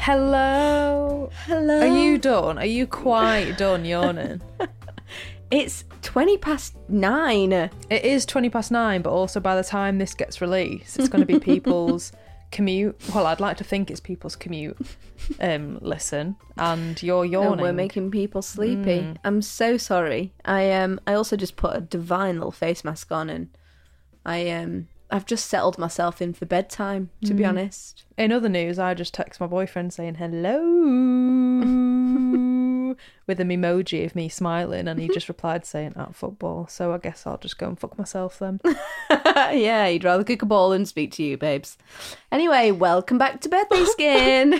Hello. Hello. Are you done? Are you quite done yawning? It's 9:20. It is 9:20, but also by the time this gets released, it's going to be people's commute. Well, I'd like to think it's people's commute. Listen, and you're yawning. And we're making people sleepy. I'm so sorry. I also just put a divine little face mask on, and I've just settled myself in for bedtime, to be honest. In other news, I just text my boyfriend saying hello with an emoji of me smiling, and he just replied saying at football. So I guess I'll just go and fuck myself then. Yeah, he'd rather kick a ball than speak to you, babes. Anyway, welcome back to Birthday Skin.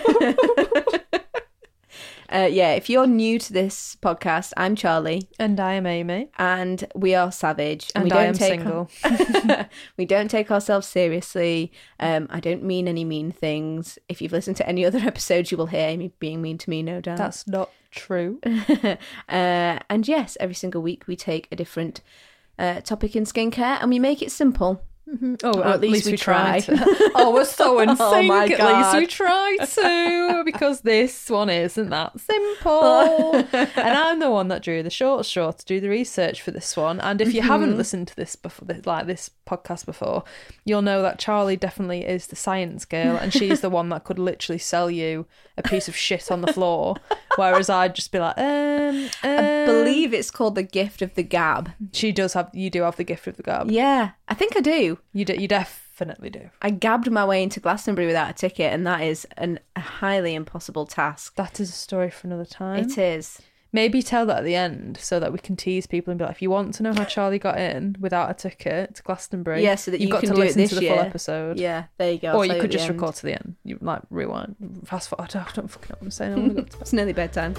If you're new to this podcast, I'm Charlie. And I am Amy. And we are savage. And I am single. We don't take ourselves seriously. I don't mean any mean things. If you've listened to any other episodes, you will hear Amy being mean to me, no doubt. That's not true. And yes, every single week we take a different topic in skincare and we make it simple. Oh, or at least we try. Oh, we're so in sync. Oh my At God. least we try to, because this one isn't that simple. And I'm the one that drew the short straw to do the research for this one. And if you haven't listened to this before, like this podcast before, you'll know that Charlie definitely is the science girl, and she's the one that could literally sell you a piece of shit on the floor, whereas I'd just be like, I believe it's called the gift of the gab. You do have the gift of the gab. Yeah, I think I do. You definitely do. I gabbed my way into Glastonbury without a ticket, and that is a highly impossible task. That is a story for another time. It is. Maybe tell that at the end so that we can tease people and be like, if you want to know how Charlie got in without a ticket to Glastonbury, Yeah, so that you've you got can to do it listen this to the year. full episode. Yeah, there you go. Or you could just record to the end. You like rewind, fast forward. I don't fucking know what I'm saying. I want to go to bed. It's nearly bedtime.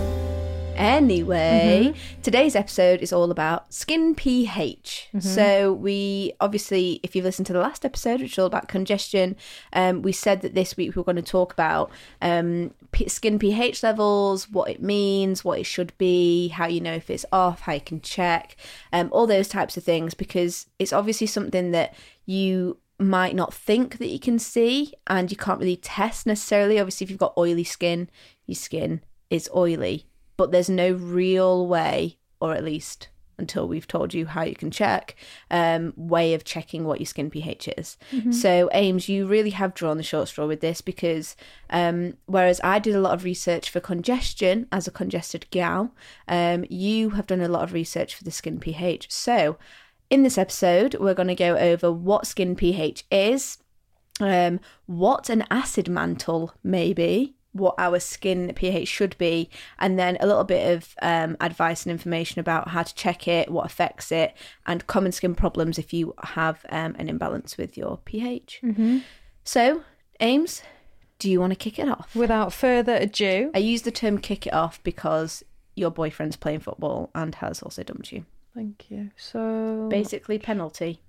Anyway, today's episode is all about skin pH. So we obviously, if you've listened to the last episode, which is all about congestion, we said that this week we were going to talk about skin pH levels, what it means, what it should be, how you know if it's off, how you can check, all those types of things, because it's obviously something that you might not think that you can see and you can't really test necessarily. Obviously, if you've got oily skin, your skin is oily. But there's no real way, or at least until we've told you how you can check, way of checking what your skin pH is. So, Ames, you really have drawn the short straw with this because whereas I did a lot of research for congestion as a congested gal, you have done a lot of research for the skin pH. So, in this episode, we're going to go over what skin pH is, what an acid mantle may be, what our skin pH should be, and then a little bit of advice and information about how to check it, what affects it, and common skin problems if you have an imbalance with your pH. So, Ames, do you want to kick it off? Without further ado. I use the term kick it off because your boyfriend's playing football and has also dumped you. Thank you. So Basically, penalty.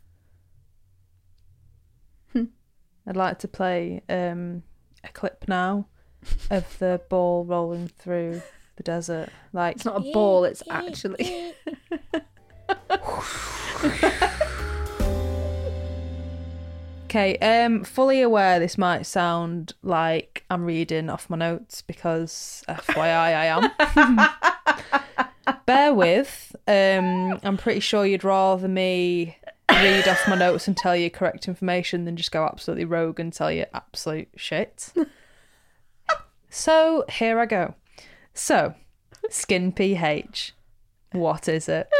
I'd like to play a clip now of the ball rolling through the desert. Like, It's not a ball, it's actually... okay, fully aware this might sound like I'm reading off my notes because FYI I am. Bear with. I'm pretty sure you'd rather me read off my notes and tell you correct information than just go absolutely rogue and tell you absolute shit. So here I go. So, skin pH. What is it?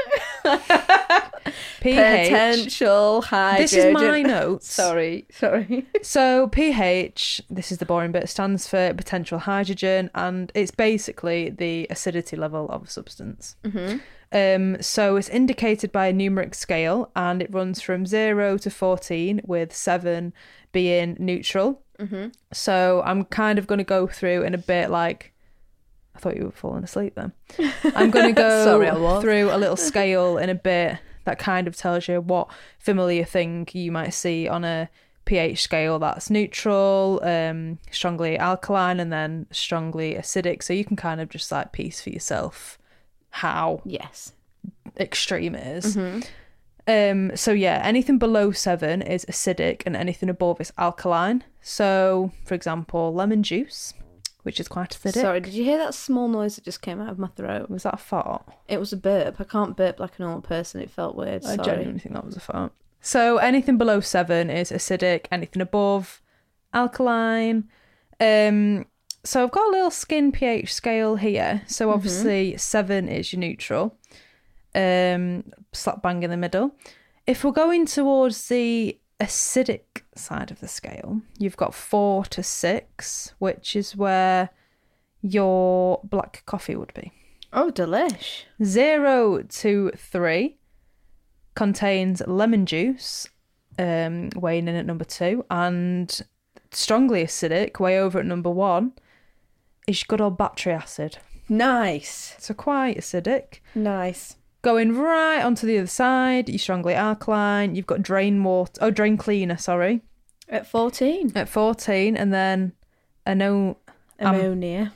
pH. Potential hydrogen. This is my notes. Sorry. So pH, this is the boring bit, stands for potential hydrogen, and it's basically the acidity level of a substance. So it's indicated by a numeric scale, and it runs from 0 to 14, with 7 being neutral. So I'm kind of going to go through in a bit like... I thought you were falling asleep then. I'm going to go Sorry, through a little scale in a bit that kind of tells you what familiar thing you might see on a pH scale that's neutral, strongly alkaline, and then strongly acidic. So you can kind of just like piece for yourself how extreme it is. So yeah, anything below 7 is acidic and anything above is alkaline. So, for example, lemon juice which is quite acidic. Sorry, did you hear that small noise that just came out of my throat? Was that a fart? It was a burp. I can't burp like a normal person. It felt weird. I Sorry. genuinely think that was a fart. So anything below 7 is acidic. Anything above, alkaline. So I've got a little skin pH scale here. So obviously 7 is your neutral. Slap bang in the middle. If we're going towards the acidic side of the scale, you've got 4 to 6, which is where your black coffee would be. Oh, delish. 0 to 3 contains lemon juice, weighing in at number 2, and strongly acidic, way over at number 1, is good old battery acid. Nice. So quite acidic. Nice. Going right onto the other side, you're strongly alkaline. You've got drain cleaner, sorry. At 14. At 14, and then ammonia. Ammonia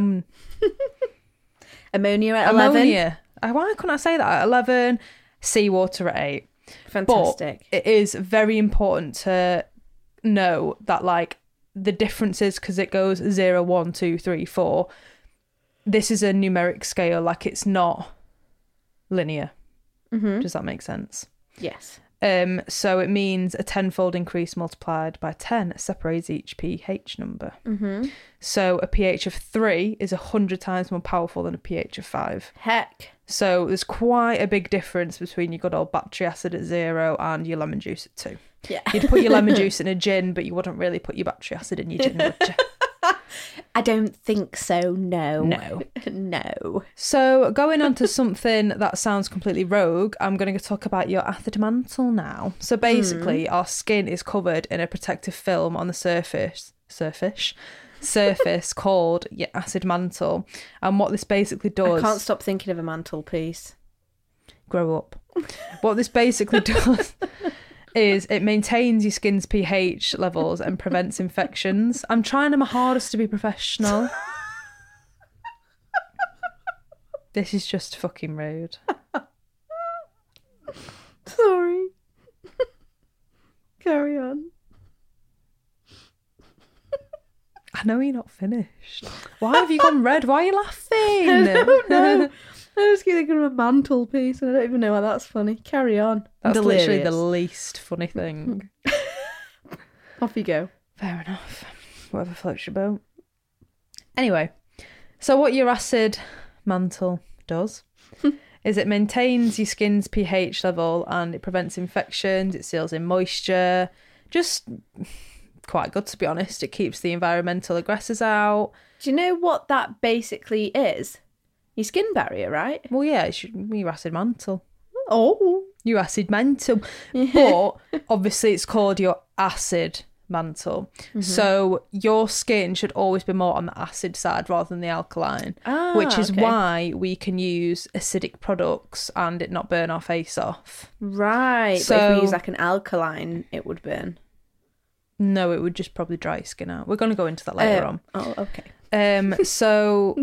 Ammonia at 11. Ammonia. Why couldn't I say that? At 11, seawater at 8. Fantastic. But it is very important to know that, like, the differences, because it goes 0, 1, 2, 3, 4. This is a numeric scale, like it's not linear. Does that make sense? Yes. So it means a 10-fold increase multiplied by 10 separates each pH number. So a pH of 3 is 100 times more powerful than a pH of 5. Heck. So there's quite a big difference between your good old battery acid at 0 and your lemon juice at 2. Yeah. You'd put your lemon juice in a gin, but you wouldn't really put your battery acid in your gin, would you? I don't think so, no. No. No. So going on to something that sounds completely rogue, I'm going to talk about your acid mantle now. So basically, our skin is covered in a protective film on the surface called your acid mantle. And what this basically does... I can't stop thinking of a mantelpiece. Grow up. What this basically does... is it maintains your skin's pH levels and prevents infections. I'm trying my hardest to be professional. This is just fucking rude. Sorry. Carry on. I know you're not finished. Why have you gone red? Why are you laughing? I don't know. I just keep thinking of a mantelpiece and I don't even know why that's funny. Carry on. That's Delirious. literally the least funny thing. Off you go. Fair enough. Whatever floats your boat. Anyway, so what your acid mantle does is it maintains your skin's pH level and it prevents infections, it seals in moisture. Just quite good, to be honest. It keeps the environmental aggressors out. Do you know what that basically is? Your skin barrier, right? Well, yeah, it's your acid mantle. Oh. Your acid mantle. But obviously it's called your acid mantle. So your skin should always be more on the acid side rather than the alkaline, which is why we can use acidic products and it not burn our face off. Right. So, but if we use like an alkaline, it would burn. No, it would just probably dry your skin out. We're going to go into that later on. Oh, okay. So...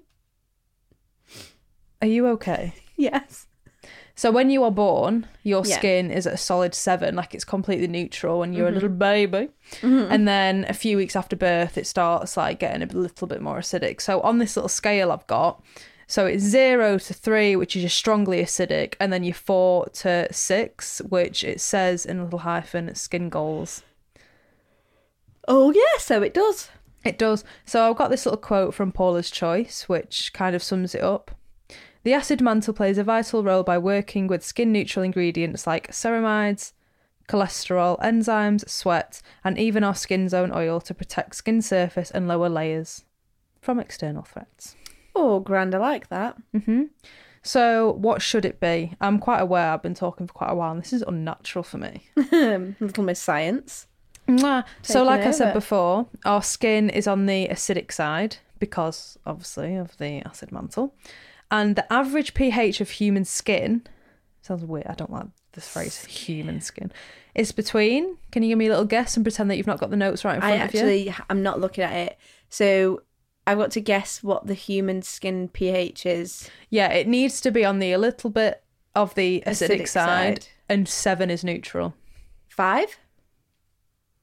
Are you okay? Yes. So when you are born, your skin is at a solid 7, like it's completely neutral when you're a little baby. And then a few weeks after birth, it starts like getting a little bit more acidic. So on this little scale I've got, so it's 0 to 3, which is your strongly acidic, and then your 4 to 6, which it says in a little hyphen, skin goals. Oh, yeah, so it does. It does. So I've got this little quote from Paula's Choice, which kind of sums it up. The acid mantle plays a vital role by working with skin-neutral ingredients like ceramides, cholesterol, enzymes, sweat, and even our skin's own oil to protect skin surface and lower layers from external threats. Oh, grand, I like that. So what should it be? I'm quite aware I've been talking for quite a while and this is unnatural for me. Little Miss Science. So like I said over. before, our skin is on the acidic side because, obviously, of the acid mantle. And the average pH of human skin, sounds weird, I don't like this phrase, human skin, is between, can you give me a little guess and pretend that you've not got the notes right in front of you? I'm not looking at it. So I've got to guess what the human skin pH is. Yeah, it needs to be on the a little bit of the acidic side, and 7 is neutral. 5?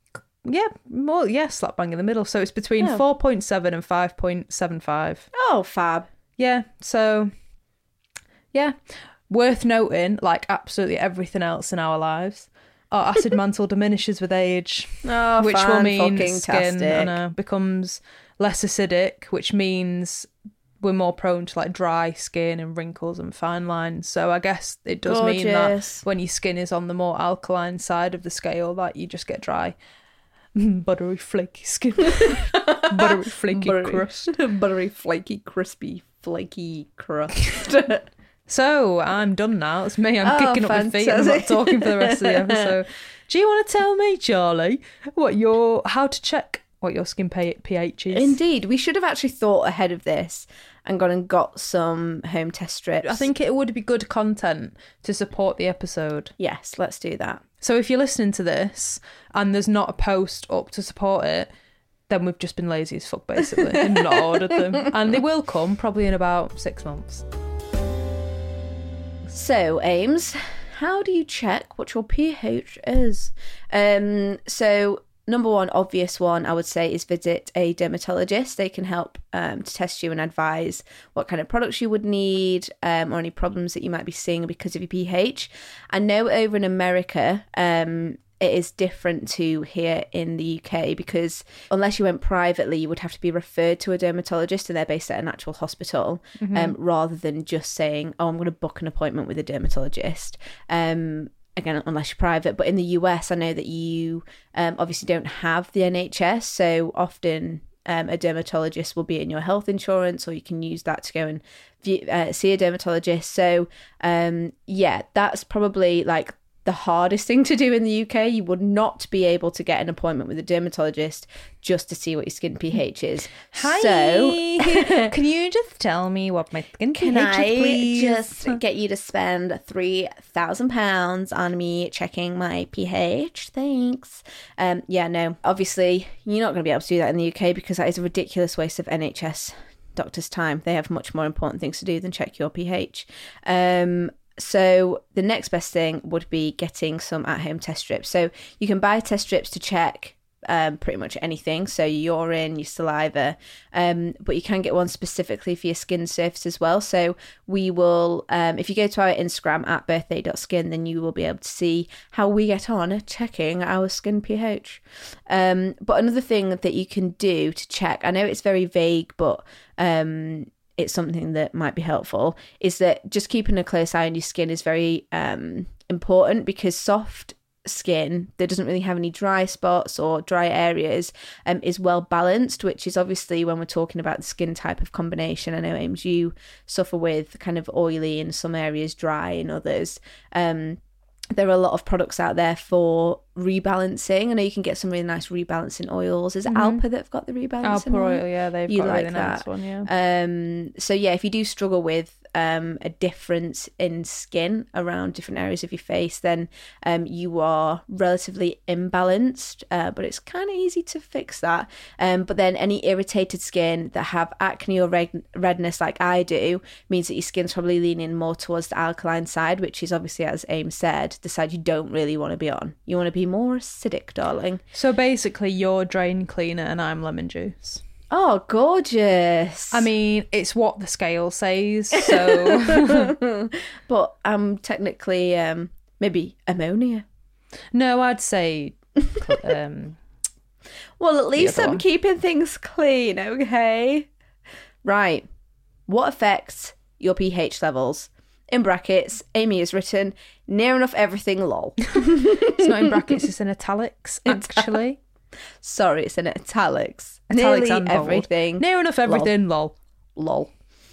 slap bang in the middle. So it's between 4.7 and 5.75. Oh, fab. Yeah, so, yeah. Worth noting, like absolutely everything else in our lives, our acid mantle diminishes with age, which will mean skin becomes less acidic, which means we're more prone to like dry skin and wrinkles and fine lines. So I guess it does mean that when your skin is on the more alkaline side of the scale, that you just get dry, buttery, flaky skin, buttery, flaky crust, buttery, flaky, crispy, flaky crust. So I'm done now. It's me. I'm kicking up my feet and I'm not talking for the rest of the episode. Do you want to tell me, Charlie, how to check what your skin pH is? Indeed. We should have actually thought ahead of this and gone and got some home test strips. I think it would be good content to support the episode. Yes, let's do that. So if you're listening to this and there's not a post up to support it, then we've just been lazy as fuck, basically, and not ordered them. And they will come probably in about 6 months. So, Ames, how do you check what your pH is? So, number one, obvious one, I would say, is visit a dermatologist. They can help to test you and advise what kind of products you would need or any problems that you might be seeing because of your pH. I know over in America, it is different to here in the UK because unless you went privately, you would have to be referred to a dermatologist and they're based at an actual hospital rather than just saying, oh, I'm going to book an appointment with a dermatologist. Again, unless you're private. But in the US, I know that you obviously don't have the NHS. So often a dermatologist will be in your health insurance or you can use that to go and see a dermatologist. So that's probably like the hardest thing to do in the UK. You would not be able to get an appointment with a dermatologist just to see what your skin pH is. Hi. So, can you just tell me what my skin pH is, please? Can I just get you to spend £3,000 on me checking my pH? Thanks. No. Obviously, you're not going to be able to do that in the UK because that is a ridiculous waste of NHS doctors' time. They have much more important things to do than check your pH. So the next best thing would be getting some at-home test strips. So you can buy test strips to check pretty much anything. So your urine, your saliva, but you can get one specifically for your skin surface as well. So we will, if you go to our Instagram at birthday.skin, then you will be able to see how we get on checking our skin pH. But another thing that you can do to check, I know it's very vague, but it's something that might be helpful, is that just keeping a close eye on your skin is very important because soft skin that doesn't really have any dry spots or dry areas is well balanced, which is obviously when we're talking about the skin type of combination. I know, Ames, you suffer with kind of oily in some areas, dry in others. There are a lot of products out there for rebalancing. I know you can get some really nice rebalancing oils. Is it Alpa that have got the rebalancing oil? Yeah, they've got a really nice one, yeah. So yeah, if you do struggle with a difference in skin around different areas of your face, then you are relatively imbalanced, but it's kind of easy to fix that. But then any irritated skin that have acne or redness like I do means that your skin's probably leaning more towards the alkaline side, which is obviously, as Ames said, the side you don't really want to be on. You want to be more acidic, darling. So basically you're drain cleaner and I'm lemon juice. Oh, gorgeous. I mean, it's what the scale says, so... But I'm technically maybe ammonia. No, I'd say... Well, at least I'm keeping things clean, okay? Right. What affects your pH levels? In brackets, Amy has written, near enough everything, lol. It's not in brackets, it's in italics, actually. Sorry, it's in italics. Italics Nearly and bold. everything. Near enough everything, lol. Lol.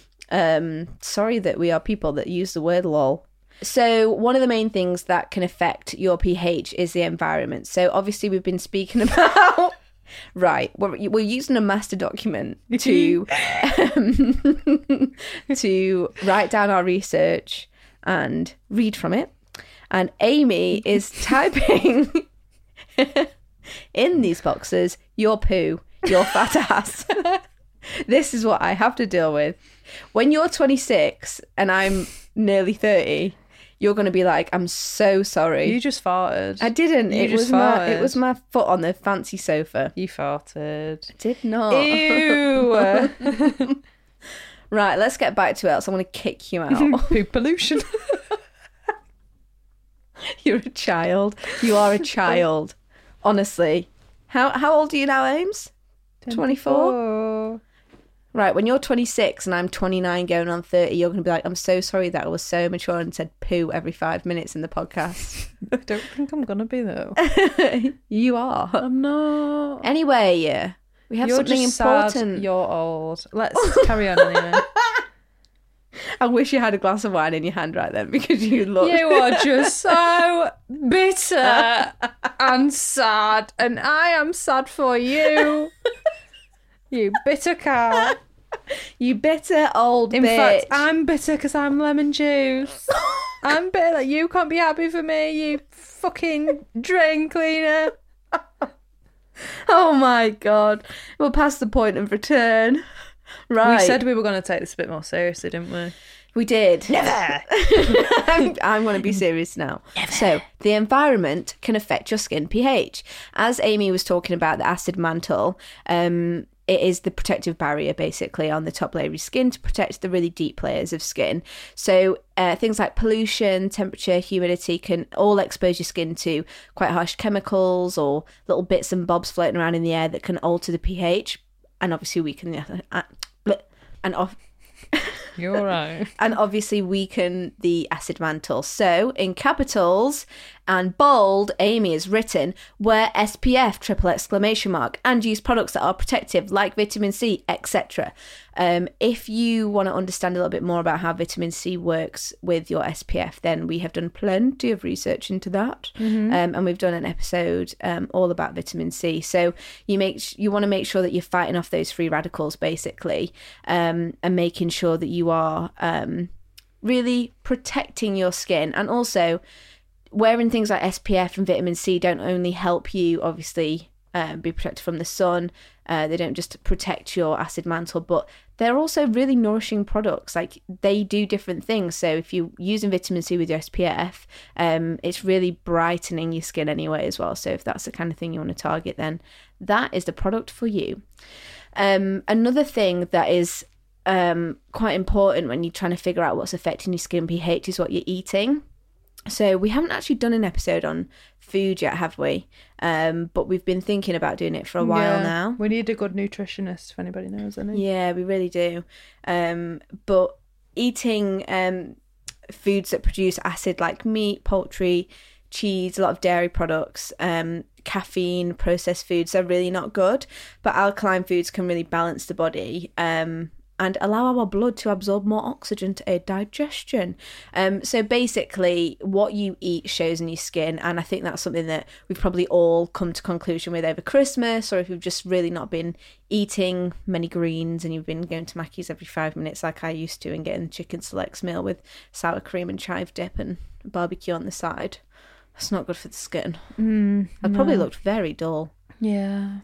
Sorry that we are people that use the word lol. So one of the main things that can affect your pH is the environment. So obviously we've been speaking about... Right, we're using a master document to to write down our research and read from it. And Amy is typing in these boxes, your poo, your fat ass. This is what I have to deal with. When you're 26 and I'm nearly 30, you're going to be like, I'm so sorry. You just farted. I didn't. You It just was farted. my foot on the fancy sofa. You farted. I did not. Ew. Right, let's get back to it, else I want to kick you out. Poop pollution. You're a child. You are a child. Honestly. How old are you now, Ames? 24? Right, when you're 26 and I'm 29 going on 30, you're going to be like, I'm so sorry that I was so mature and said poo every 5 minutes in the podcast. I don't think I'm going to be, though. You are. I'm not. Anyway, we have You're something just important. Sad you're old. Let's carry on anyway. I wish you had a glass of wine in your hand right then, because you look... You are just so bitter and sad, and I am sad for you. You bitter cow. You bitter old In bitch. fact, I'm bitter because I'm lemon juice. I'm bitter that you can't be happy for me, you fucking drain cleaner. Oh my God. We're past the point of return. Right. We said we were going to take this a bit more seriously, didn't we? We did. Never. I'm going to be serious now. Never. So, the environment can affect your skin pH. As Amy was talking about the acid mantle, it is the protective barrier basically on the top layer of your skin to protect the really deep layers of skin. So things like pollution, temperature, humidity can all expose your skin to quite harsh chemicals or little bits and bobs floating around in the air that can alter the pH and obviously weaken You're right. and obviously weaken the acid mantle. So in capitals and bold, Amy has written, wear SPF, triple exclamation mark, and use products that are protective like vitamin C, etc. If you want to understand a little bit more about how vitamin C works with your SPF, then we have done plenty of research into that. And we've done an episode all about vitamin C. So you want to make sure that you're fighting off those free radicals basically, and making sure that you are really protecting your skin. And also wearing things like SPF and vitamin C don't only help you obviously be protected from the sun, they don't just protect your acid mantle, but they're also really nourishing products. Like they do different things. So if you're using vitamin C with your SPF, it's really brightening your skin anyway as well. So if that's the kind of thing you want to target, then that is the product for you. Another thing that is quite important when you're trying to figure out what's affecting your skin pH is what you're eating. So we haven't actually done an episode on food yet, have we? But we've been thinking about doing it for a while now. We need a good nutritionist if anybody knows any. Yeah, we really do. But eating foods that produce acid like meat, poultry, cheese, a lot of dairy products, caffeine, processed foods are really not good. But alkaline foods can really balance the body and allow our blood to absorb more oxygen to aid digestion. So basically, what you eat shows in your skin, and I think that's something that we've probably all come to conclusion with over Christmas, or if you've just really not been eating many greens and you've been going to Mackey's every 5 minutes like I used to and getting the chicken selects meal with sour cream and chive dip and barbecue on the side. That's not good for the skin. I'd probably looked very dull. Yeah.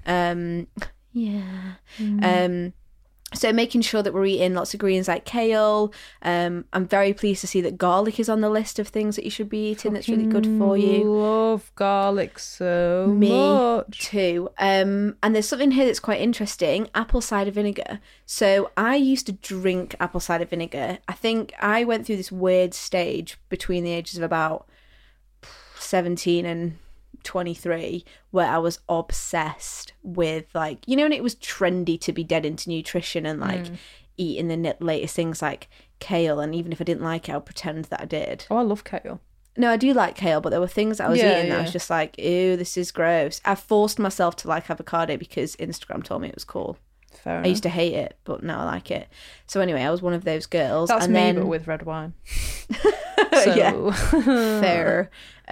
So making sure that we're eating lots of greens like kale. I'm very pleased to see that garlic is on the list of things that you should be eating that's really good for you. Love garlic so Me much. too. And there's something here that's quite interesting, apple cider vinegar. So I used to drink apple cider vinegar. I think I went through this weird stage between the ages of about 17 and 23 where I was obsessed with, like, you know, when it was trendy to be dead into nutrition and like eating the latest things like kale, and even if I didn't like it, I'll pretend that I did. Oh, I love kale. No, I do like kale, but there were things that I was eating that I was just like, ew, this is gross. I forced myself to like avocado because Instagram told me it was cool. Fair enough. I used to hate it, but now I like it. So anyway, I was one of those girls. That's and me, then... but with red wine. Yeah, fair.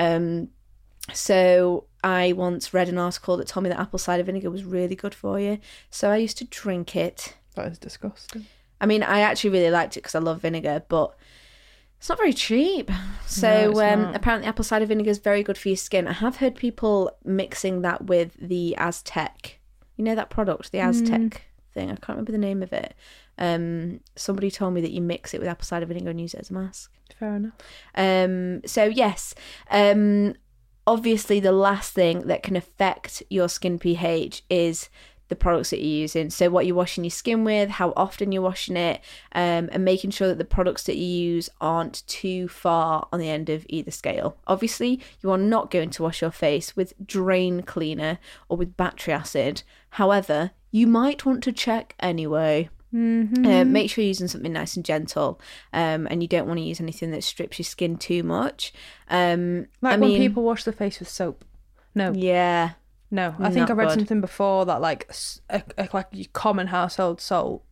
So I once read an article that told me that apple cider vinegar was really good for you. So I used to drink it. That is disgusting. I mean, I actually really liked it because I love vinegar, but it's not very cheap. So No, apparently apple cider vinegar is very good for your skin. I have heard people mixing that with the Aztec. You know that product, the Aztec thing? I can't remember the name of it. Somebody told me that you mix it with apple cider vinegar and use it as a mask. Fair enough. So yes, obviously the last thing that can affect your skin pH is the products that you're using. So what you're washing your skin with, how often you're washing it, and making sure that the products that you use aren't too far on the end of either scale. Obviously, you are not going to wash your face with drain cleaner or with battery acid. However, you might want to check anyway. Make sure you're using something nice and gentle, and you don't want to use anything that strips your skin too much. When people wash their face with soap. No. Yeah. No, I think I read something before that like your common household soap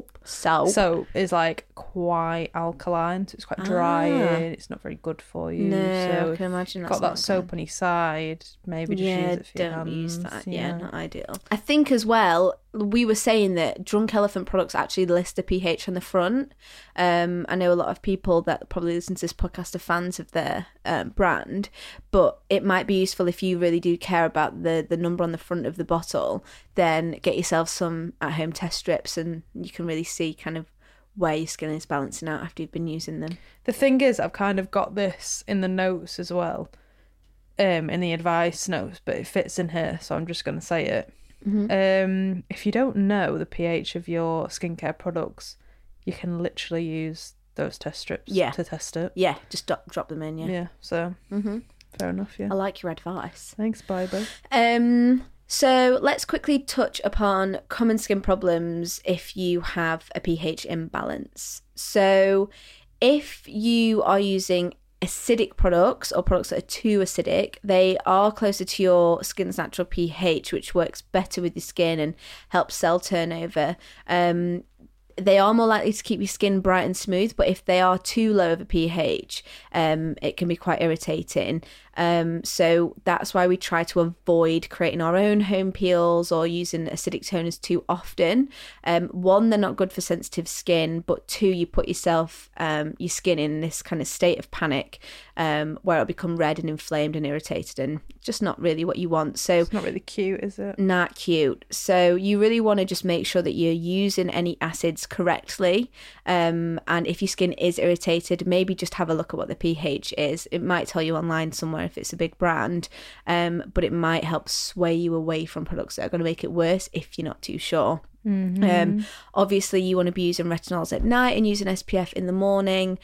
is like quite alkaline, so it's quite dry and it's not very good for you. No, so I can imagine that's got that soap on your side, maybe just use it for your hands. Use that. Yeah, not ideal. I think as well, we were saying that Drunk Elephant products actually list the pH on the front. I know a lot of people that probably listen to this podcast are fans of their brand, but it might be useful if you really do care about the number on the front of the bottle, then get yourself some at-home test strips and you can really see kind of where your skin is balancing out after you've been using them. The thing is, I've kind of got this in the notes as well, in the advice notes, but it fits in here, so I'm just going to say it. If you don't know the pH of your skincare products, you can literally use those test strips to test it. Yeah, just drop them in, Yeah, so fair enough, yeah. I like your advice. Thanks, Bibo. So let's quickly touch upon common skin problems if you have a pH imbalance. So if you are using acidic products or products that are too acidic, they are closer to your skin's natural pH, which works better with your skin and helps cell turnover. They are more likely to keep your skin bright and smooth, but if they are too low of a pH, it can be quite irritating. So that's why we try to avoid creating our own home peels or using acidic toners too often. One, they're not good for sensitive skin, but two, you put yourself, your skin in this kind of state of panic where it'll become red and inflamed and irritated and just not really what you want. So it's not really cute, is it? Not cute. So you really want to just make sure that you're using any acids correctly. And if your skin is irritated, maybe just have a look at what the pH is. It might tell you online somewhere if it's a big brand, but it might help sway you away from products that are going to make it worse if you're not too sure. Obviously you want to be using retinols at night and using SPF in the morning,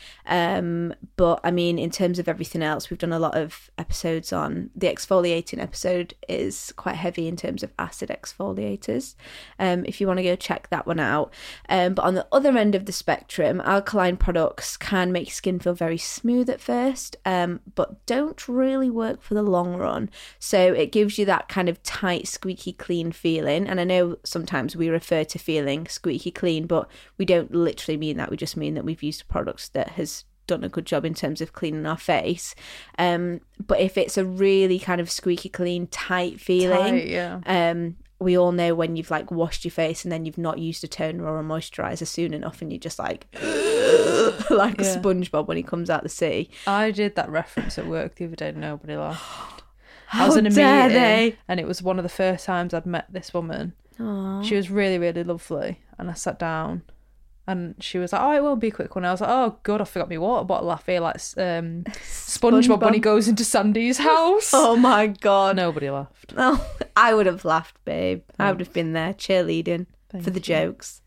but I mean, in terms of everything else, we've done a lot of episodes on the exfoliating episode is quite heavy in terms of acid exfoliators, if you want to go check that one out. But on the other end of the spectrum, alkaline products can make your skin feel very smooth at first, but don't really work for the long run. So it gives you that kind of tight, squeaky clean feeling, and I know sometimes we refer to feeling squeaky clean, but we don't literally mean that. We just mean that we've used a product that has done a good job in terms of cleaning our face. But if it's a really kind of squeaky clean, tight feeling, we all know when you've like washed your face and then you've not used a toner or a moisturizer soon enough and you're just like like SpongeBob when he comes out the sea. I did that reference at work the other day and nobody laughed. I was in a meeting and it was one of the first times I'd met this woman. Aww. She was really, really lovely, and I sat down and she was like, oh, it won't be a quick one. I was like, oh god, I forgot my water bottle. I feel like SpongeBob when he goes into Sandy's house. Oh my god. Nobody laughed. Oh, I would have laughed, babe. I would have been there cheerleading for the jokes.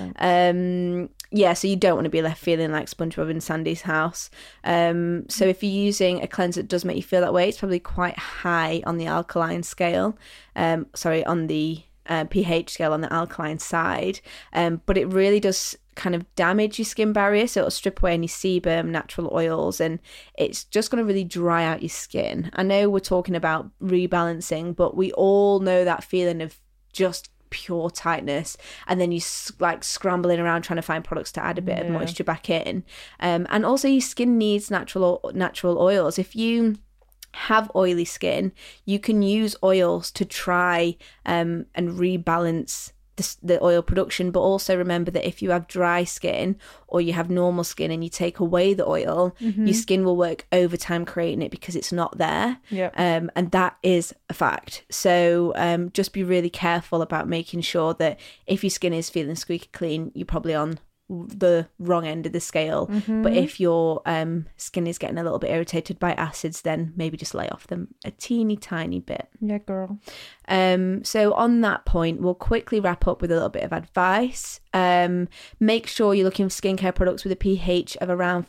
Yeah, so you don't want to be left feeling like SpongeBob in Sandy's house. So if you're using a cleanser that does make you feel that way, it's probably quite high on the alkaline scale. On the pH scale on the alkaline side, but it really does kind of damage your skin barrier, so it'll strip away any sebum, natural oils, and it's just going to really dry out your skin. I know we're talking about rebalancing, but we all know that feeling of just pure tightness, and then you like scrambling around trying to find products to add a bit of moisture back in, and also your skin needs natural oils. If you have oily skin, you can use oils to try and rebalance the oil production, but also remember that if you have dry skin or you have normal skin and you take away the oil, your skin will work overtime creating it because it's not there. And that is a fact. So just be really careful about making sure that if your skin is feeling squeaky clean, you're probably on the wrong end of the scale. But if your skin is getting a little bit irritated by acids, then maybe just lay off them a teeny tiny bit. Yeah, girl. So on that point, we'll quickly wrap up with a little bit of advice. Make sure you're looking for skincare products with a pH of around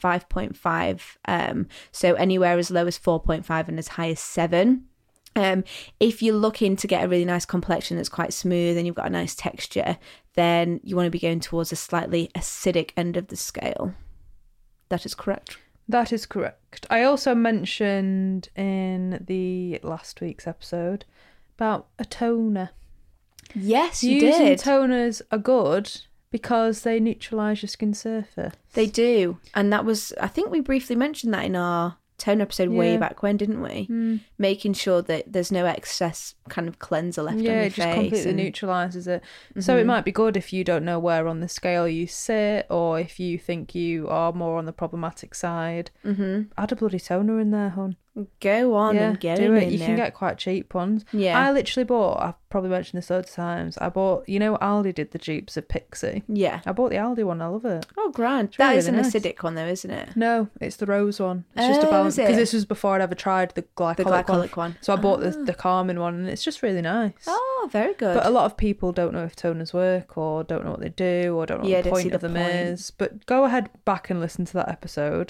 5.5. So anywhere as low as 4.5 and as high as 7. If you're looking to get a really nice complexion that's quite smooth and you've got a nice texture, then you want to be going towards a slightly acidic end of the scale. That is correct. That is correct. I also mentioned in the last week's episode about a toner. Yes, you Using did. toners are good because they neutralise your skin surface. They do. And that was, I think we briefly mentioned that in our toner episode way back when, didn't we? Making sure that there's no excess kind of cleanser left on your face. Yeah, it just completely neutralises it. So it might be good if you don't know where on the scale you sit, or if you think you are more on the problematic side. Add a bloody toner in there, hon. Go on and get do it it. in You there. can get quite cheap ones. Yeah. I literally bought, I've probably mentioned this loads of times, I bought, you know, Aldi did the dupes of Pixie. Yeah. I bought the Aldi one, I love it. Oh, grand. really, That is really an nice. acidic one, though, isn't it? No, it's the rose one. It's just a Oh, balance. is it? Because this was before I'd ever tried the glycolic, The glycolic one. So I bought the calming one, and it's just really nice. Oh, very good. But a lot of people don't know if toners work, or don't know what they do, or don't know Yeah, what the don't see point of the them point. is. But go ahead back and listen to that episode.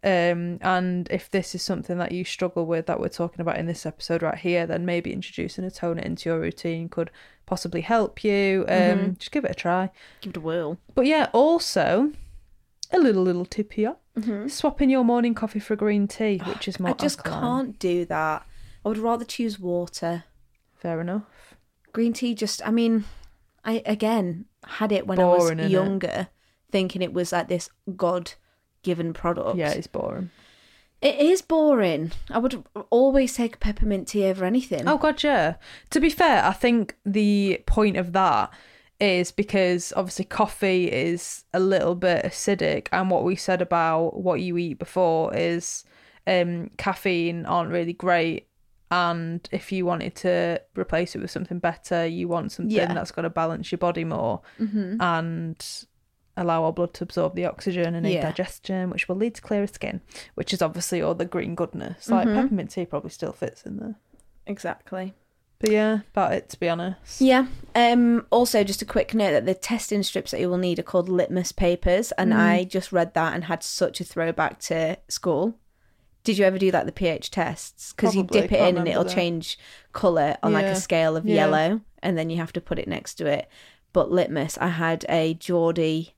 And if this is something that you struggle with that we're talking about in this episode right here, then maybe introducing a toner into your routine could possibly help you. Just give it a try. Give it a whirl. But yeah, also a little tip here. Swapping your morning coffee for a green tea, which is more I just alkaline. can't do that. I would rather choose water. Fair enough. Green tea just, I mean, I, again, had it when I was Boring, innit? younger, thinking it was like this God-given product. Yeah, it's boring. It is boring. I would always take peppermint tea over anything. Oh god, yeah. To be fair, I think the point of that is because obviously coffee is a little bit acidic, and what we said about what you eat before is caffeine aren't really great, and if you wanted to replace it with something better, you want something that's going to balance your body more and allow our blood to absorb the oxygen and aid digestion, which will lead to clearer skin, which is obviously all the green goodness. Like peppermint tea probably still fits in there. Exactly. But yeah, about it, to be honest. Yeah. Also, just a quick note that the testing strips that you will need are called litmus papers, and I just read that and had such a throwback to school. Did you ever do like the pH tests? Because you Probably, dip it can't in and it'll remember that. change colour on like a scale of yellow, and then you have to put it next to it. But litmus, I had a Geordie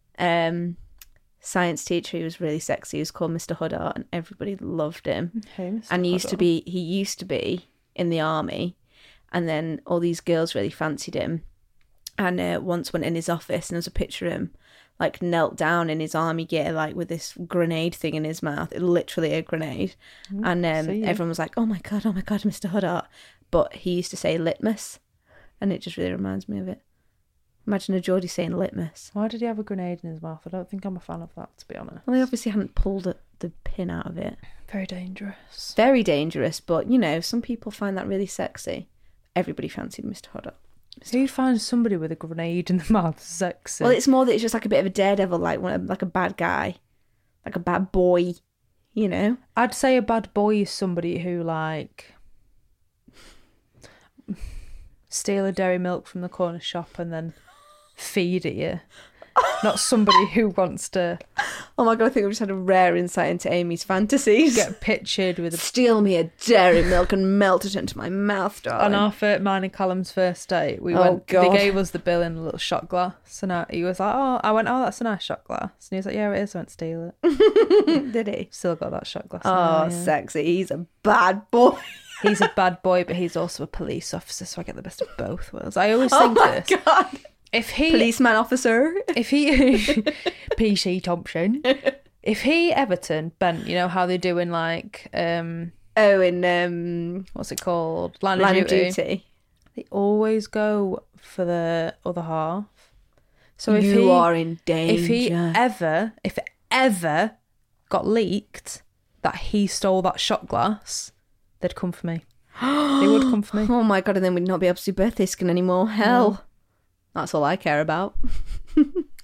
science teacher who was really sexy. He was called Mr. Huddart, and everybody loved him. Okay, Mr. And he used Huddart. to be in the army, and then all these girls really fancied him. And once went in his office, and there was a picture of him like knelt down in his army gear, like with this grenade thing in his mouth, literally a grenade. And everyone was like, oh my god, Mr. Huddart. But he used to say litmus, and it just really reminds me of it. Imagine a Geordie saying litmus. Why did he have a grenade in his mouth? I don't think I'm a fan of that, to be honest. Well, they obviously hadn't pulled the pin out of it. Very dangerous. Very dangerous, but you know, some people find that really sexy. Everybody fancied Mr. Huddart. Who finds somebody with a grenade in the mouth sexy? Well, it's more that it's just like a bit of a daredevil, like a bad guy, like a bad boy, you know? I'd say a bad boy is somebody who, like, steal a dairy milk from the corner shop and then feed it you. Not somebody who wants to Oh my god, I think we've just had a rare insight into Amy's fantasies. get pictured with a... Steal me a dairy milk and melt it into my mouth, darling. On mine and Callum's first date, we Oh, went. God. They gave us the bill in a little shot glass, and he was like, "Oh," I went, "Oh, that's a nice shot glass," and he was like, "Yeah, it is." I went, "Steal it." Did he? Still got that shot glass. Oh, now, yeah. sexy. He's a bad boy. He's a bad boy, but he's also a police officer, so I get the best of both worlds. I always Oh think my this. god. If he, Policeman officer. if he, PC Thompson, if he Everton bent, you know how they do in like, Oh, in what's it called, Line Line of of Duty. Duty. They always go for the other half. So if You he are in danger. if it ever got leaked that he stole that shot glass, they'd come for me. They would come for me. Oh my god, and then we'd not be able to do birthday skin anymore. Hell. That's all I care about.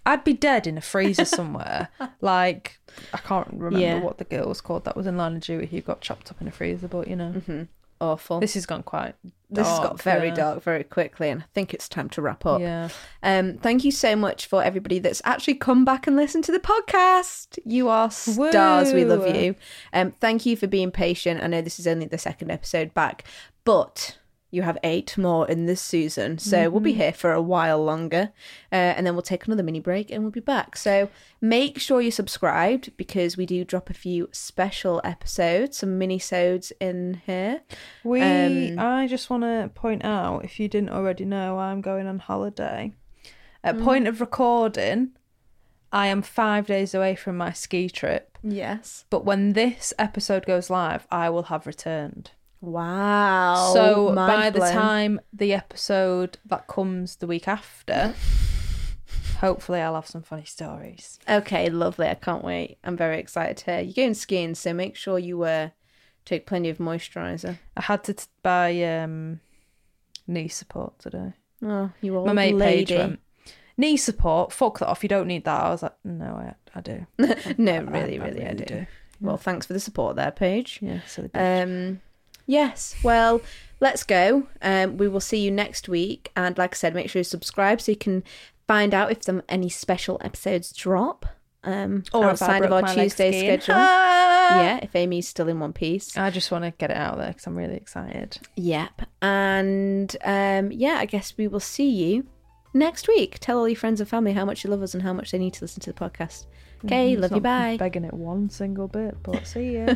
I'd be dead in a freezer somewhere. Like, I can't remember what the girl was called that was in Line of Duty who got chopped up in a freezer, but you know. Mm-hmm. Awful. This has gone quite dark. This has got very dark very quickly, and I think it's time to wrap up. Yeah. Thank you so much for everybody that's actually come back and listened to the podcast. You are stars. Woo! We love you. Thank you for being patient. I know this is only the second episode back, but you have 8 more in this season, so we'll be here for a while longer, and then we'll take another mini break and we'll be back. So make sure you're subscribed, because we do drop a few special episodes, some mini-sodes in here. I just want to point out, if you didn't already know, I'm going on holiday. At point of recording, I am 5 days away from my ski trip. Yes. But when this episode goes live, I will have returned. Wow. So by the time the episode that comes the week after, hopefully I'll have some funny stories. Okay, lovely. I can't wait. I'm very excited to hear. You're going skiing, so make sure you take plenty of moisturiser. I had to buy knee support today. Oh, you old My mate lady. Paige went, knee support? Fuck that off. You don't need that. I was like, no, I do. No, I really, I do. Well, thanks for the support there, Paige. Yeah, silly bitch. Yes, well, let's go. We will see you next week. And like I said, make sure you subscribe so you can find out if any special episodes drop Or outside of our Tuesday schedule. Yeah, if Amy's still in one piece. I just want to get it out there because I'm really excited. Yep. And I guess we will see you next week. Tell all your friends and family how much you love us and how much they need to listen to the podcast. Okay, love you, bye. Begging it one single bit, but see ya.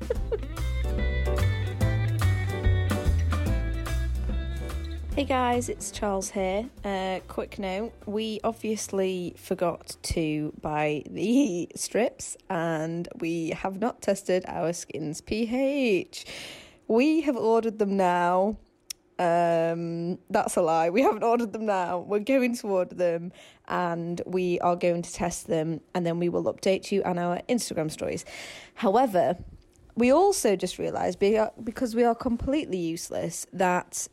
Hey guys, it's Charles here. Quick note, we obviously forgot to buy the strips and we have not tested our skin's pH. We have ordered them now. That's a lie. We haven't ordered them now. We're going to order them and we are going to test them, and then we will update you on our Instagram stories. However, we also just realised, because we are completely useless, that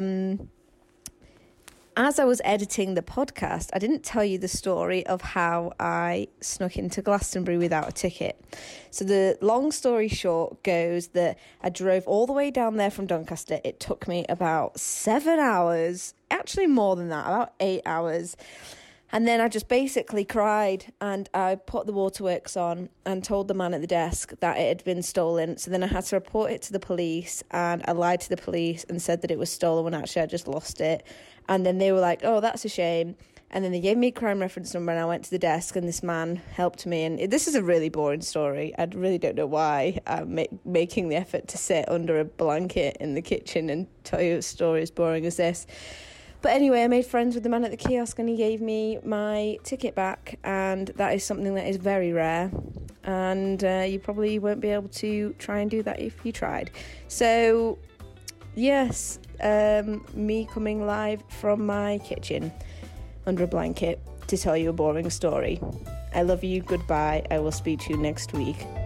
as I was editing the podcast, I didn't tell you the story of how I snuck into Glastonbury without a ticket. So the long story short goes that I drove all the way down there from Doncaster. It took me about 7 hours, actually more than that, about 8 hours. And then I just basically cried, and I put the waterworks on and told the man at the desk that it had been stolen. So then I had to report it to the police, and I lied to the police and said that it was stolen when actually I just lost it. And then they were like, oh, that's a shame. And then they gave me a crime reference number, and I went to the desk, and this man helped me. And this is a really boring story. I really don't know why I'm making the effort to sit under a blanket in the kitchen and tell you a story as boring as this. But anyway, I made friends with the man at the kiosk, and he gave me my ticket back, and that is something that is very rare, and you probably won't be able to try and do that if you tried. So, yes, me coming live from my kitchen under a blanket to tell you a boring story. I love you, goodbye, I will speak to you next week.